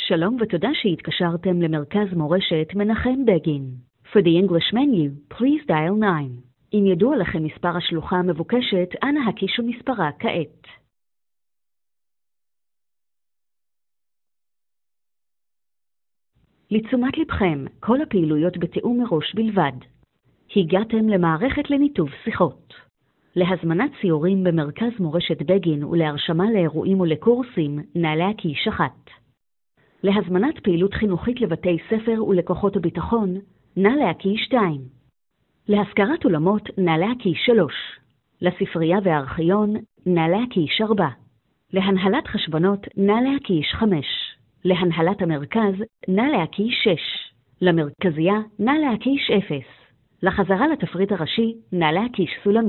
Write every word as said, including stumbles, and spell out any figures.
שלום ותודה שהתקשרתם למרכז מורשת מנחם בגין. For the English menu, please dial nine. אם ידוע לכם מספר השלוחה המבוקשת, אנא הקישו מספרה כעת. לתשומת לבכם, כל הפעילויות בתיאום מראש בלבד. הגעתם למערכת לניתוב שיחות. להזמנת ציורים במרכז מורשת בגין ולהרשמה לאירועים ולקורסים, נא להקיש אחת. להזמנת פעילות חינוכית לבתי ספר ולכוחות הביטחון, נא להקיש שתיים. להשכרת אולמות, נא להקיש שלוש. לספרייה והארכיון, נא להקיש ארבע. להנהלת חשבונות, נא להקיש חמש. להנהלת המרכז, נא להקיש שש. למרכזייה, נא להקיש אפס. לחזרה לתפריט הראשי, נא להקיש סולמית.